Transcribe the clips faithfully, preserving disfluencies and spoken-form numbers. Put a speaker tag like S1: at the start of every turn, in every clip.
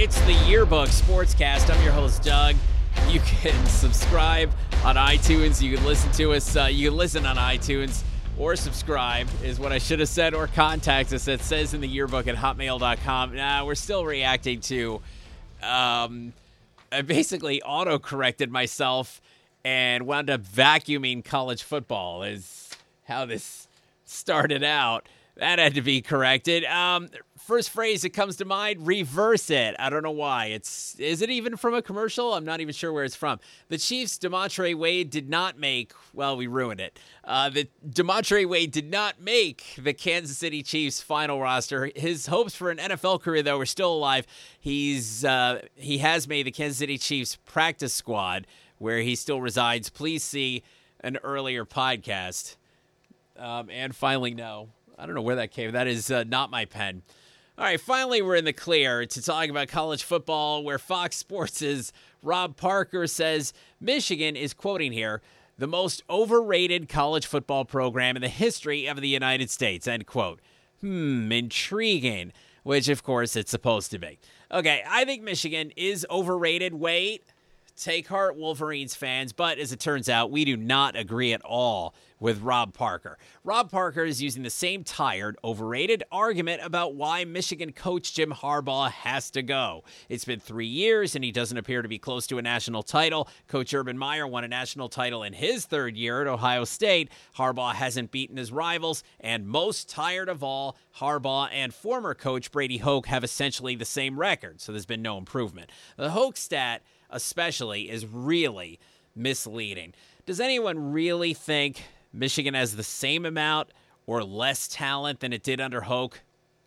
S1: It's the Yearbook Sportscast. I'm your host, Doug. You can subscribe on iTunes. You can listen to us. Uh, you can listen on iTunes or subscribe is what I should have said, or contact us. It says in the yearbook at hotmail dot com. Nah, we're still reacting to, um, I basically auto-corrected myself and wound up vacuuming college football is how this started out. That had to be corrected. Um, first phrase that comes to mind, reverse it. I don't know why. It's Is it even from a commercial? I'm not even sure where it's from. The Chiefs' DeMontre Wade did not make, well, we ruined it. Uh, the DeMontre Wade did not make the Kansas City Chiefs final roster. His hopes for an N F L career, though, are still alive. He's uh, He has made the Kansas City Chiefs practice squad, where he still resides. Please see an earlier podcast. Um, and finally, no. I don't know where that came. That is uh, not my pen. All right, finally we're in the clear to talk about college football, where Fox Sports' Rob Parker says Michigan is, quoting here, the most overrated college football program in the history of the United States, end quote. Hmm, intriguing, which, of course, it's supposed to be. Okay, I think Michigan is overrated. Wait, take heart, Wolverines fans, but as it turns out, we do not agree at all with Rob Parker. Rob Parker is using the same tired, overrated argument about why Michigan coach Jim Harbaugh has to go. It's been three years, and he doesn't appear to be close to a national title. Coach Urban Meyer won a national title in his third year at Ohio State. Harbaugh hasn't beaten his rivals, and most tired of all, Harbaugh and former coach Brady Hoke have essentially the same record, so there's been no improvement. The Hoke stat, especially, is really misleading. Does anyone really think Michigan has the same amount or less talent than it did under Hoke?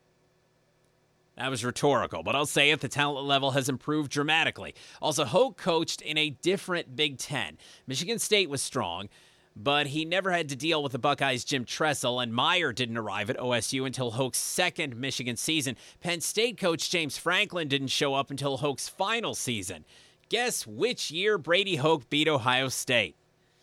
S1: That was rhetorical, but I'll say it, the talent level has improved dramatically. Also, Hoke coached in a different Big Ten. Michigan State was strong, but he never had to deal with the Buckeyes' Jim Tressel, and Meyer didn't arrive at O S U until Hoke's second Michigan season. Penn State coach James Franklin didn't show up until Hoke's final season. Guess which year Brady Hoke beat Ohio State?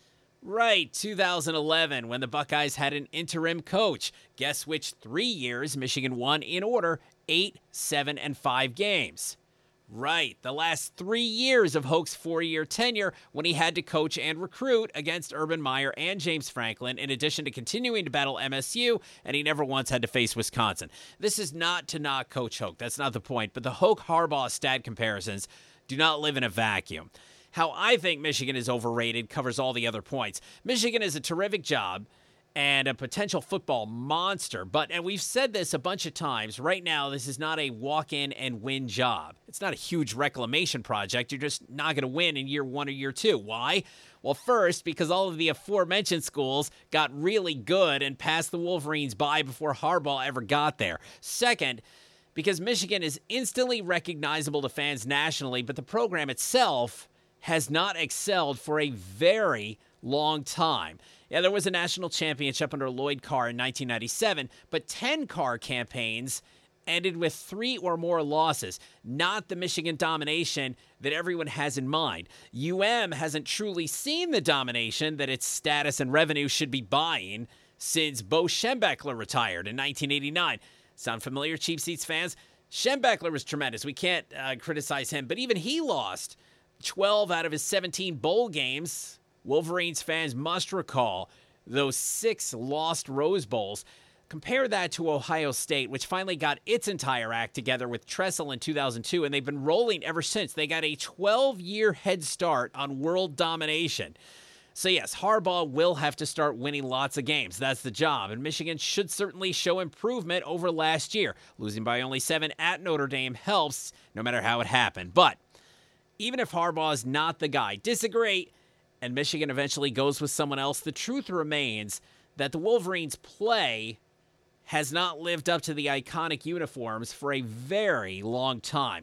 S1: Right, two thousand eleven, when the Buckeyes had an interim coach. Guess which three years Michigan won in order eight, seven, and five games? Right, the last three years of Hoke's four-year tenure, when he had to coach and recruit against Urban Meyer and James Franklin, in addition to continuing to battle M S U, and he never once had to face Wisconsin. This is not to knock Coach Hoke, that's not the point, but the Hoke-Harbaugh stat comparisons do not live in a vacuum. How I think Michigan is overrated covers all the other points. Michigan is a terrific job and a potential football monster, but, and we've said this a bunch of times, right now this is not a walk-in and win job. It's not a huge reclamation project. You're just not going to win in year one or year two. Why? Well, first, because all of the aforementioned schools got really good and passed the Wolverines by before Harbaugh ever got there. Second, because Michigan is instantly recognizable to fans nationally, but the program itself has not excelled for a very long time. Yeah, there was a national championship under Lloyd Carr in nineteen ninety-seven, but ten Carr campaigns ended with three or more losses, not the Michigan domination that everyone has in mind. U M hasn't truly seen the domination that its status and revenue should be buying since Bo Schembechler retired in nineteen eighty-nine. Sound familiar, Cheap Seats fans? Schembechler was tremendous. We can't uh, criticize him, but even he lost twelve out of his seventeen bowl games. Wolverines fans must recall those six lost Rose Bowls. Compare that to Ohio State, which finally got its entire act together with Tressel in two thousand two, and they've been rolling ever since. They got a twelve-year head start on world domination. So yes, Harbaugh will have to start winning lots of games. That's the job, and Michigan should certainly show improvement over last year. Losing by only seven at Notre Dame helps, no matter how it happened. But even if Harbaugh is not the guy, disagree, and Michigan eventually goes with someone else, the truth remains that the Wolverines' play has not lived up to the iconic uniforms for a very long time.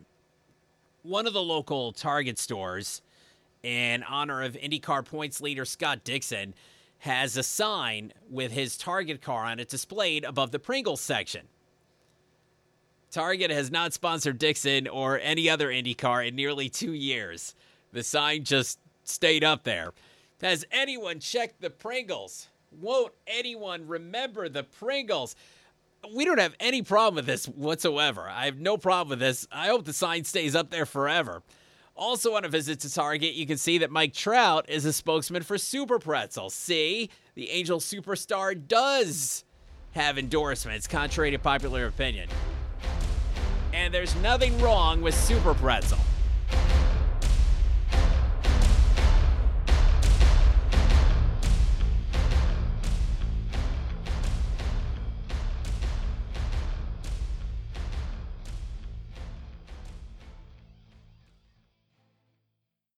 S1: One of the local Target stores, in honor of IndyCar points leader Scott Dixon, has a sign with his Target car on it displayed above the Pringles section. Target has not sponsored Dixon or any other IndyCar in nearly two years. The sign just stayed up there. Has anyone checked the Pringles? Won't anyone remember the Pringles? We don't have any problem with this whatsoever. I have no problem with this. I hope the sign stays up there forever. Also on a visit to Target, you can see that Mike Trout is a spokesman for Super Pretzel. See, the Angel superstar does have endorsements, contrary to popular opinion. And there's nothing wrong with Super Pretzel.